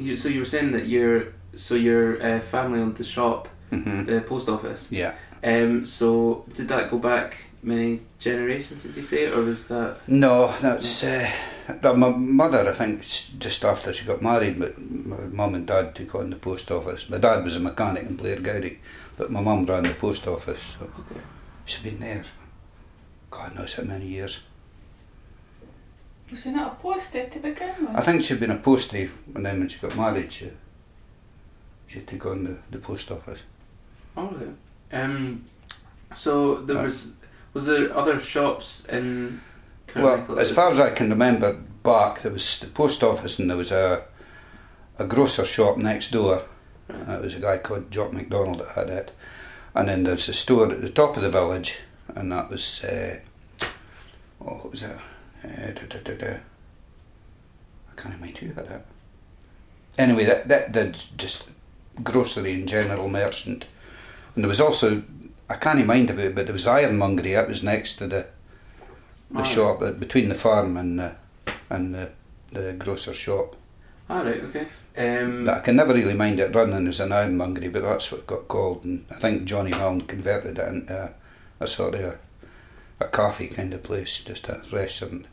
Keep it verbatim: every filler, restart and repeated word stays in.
you, so you were saying that your so your uh, family owned the shop, mm-hmm. the post office. Yeah. Um. So did that go back many generations? Did you say, or was that? No, that's uh, my mother. I think just after she got married, but my mum and dad took on the post office. My dad was a mechanic in Blairgowrie, but my mum ran the post office. So Okay. she's been there, God knows how many years. Was she not a postie to begin with? I think she'd been a postie, and then when she got married, she she took on the, the post office. Okay. Um. So there Uh, was was there other shops in? Well, as far as I can remember back, there was the post office, and there was a a grocer shop next door. Right. Uh, it was a guy called Jock McDonald that had it, and then there's a store at the top of the village, and that was uh, oh, what was that? Uh, da, da, da, da. I can't mind who had it. Anyway, that that did just grocery and general merchant, and there was also, I can't mind about it, but there was ironmongery. That was next to the the Oh, shop, uh, between the farm and the and the the grocer shop. Ah, right. Okay. Um. But I can never really mind it running as an ironmongery, but that's what it got called, and I think Johnny Milne converted it into a, a sort of a, a coffee kind of place, just a restaurant.